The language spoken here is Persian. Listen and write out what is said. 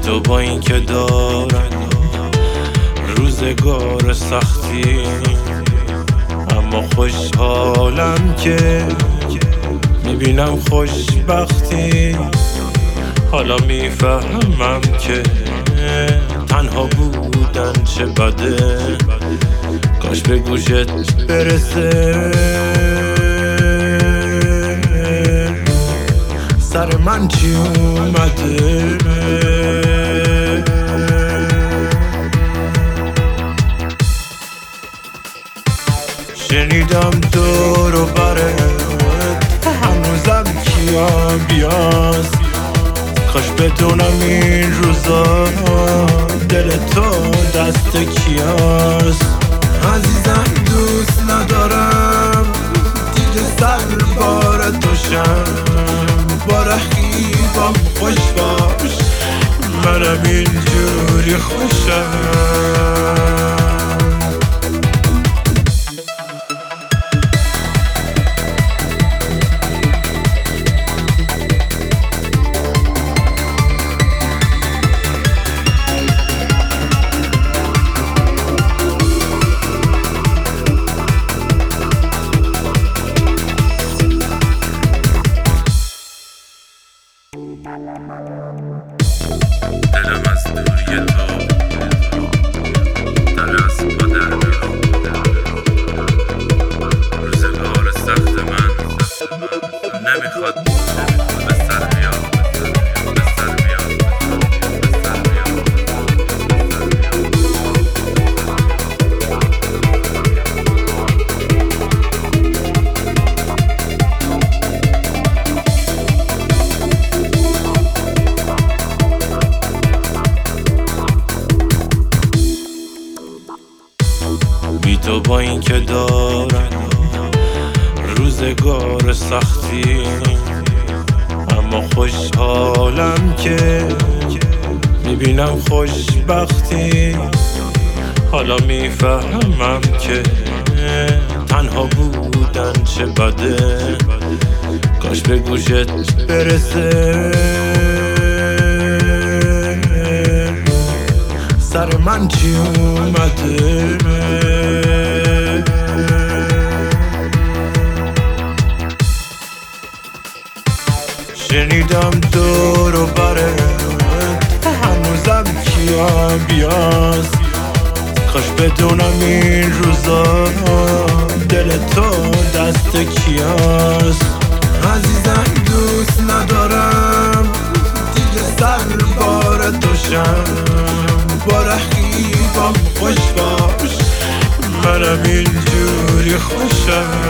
تو با این که دارن روزگار سختی، اما خوشحالم که میبینم خوشبختی. حالا میفهمم که تنها بودن چه بده، کاش به گوشت برسه. سر من چی اومده؟ شنیدم دور و برت هنوزم کیا بیاست، کاش بدونم این روزا دل تو دست کیاست. عزیزم دوست ندارم دیگه سر بار توشم، با رقیبم خوش باش منم اینجوری خوشم. دلم از دوری تو در از پا در میاد، روزگار سخت من نمیخواد به سر بیاد، به سر بیاد، به سر بیاد. بی تو با این که دارن روزگار سختی، اما خوشحالم که میبینم خوشبختی. حالا میفهمم که تنها بودن چه بده، کاش به گوشت برسه. سر من چی اومده؟ شنیدم دور و برت هنوزم کیا بیاست، کاش بدونم این روزا دل تو دست کیاست. عزیزم دوست ندارم دیگه سر بار توشم، با رقیبم خوش باش منم اینجوری خوشم.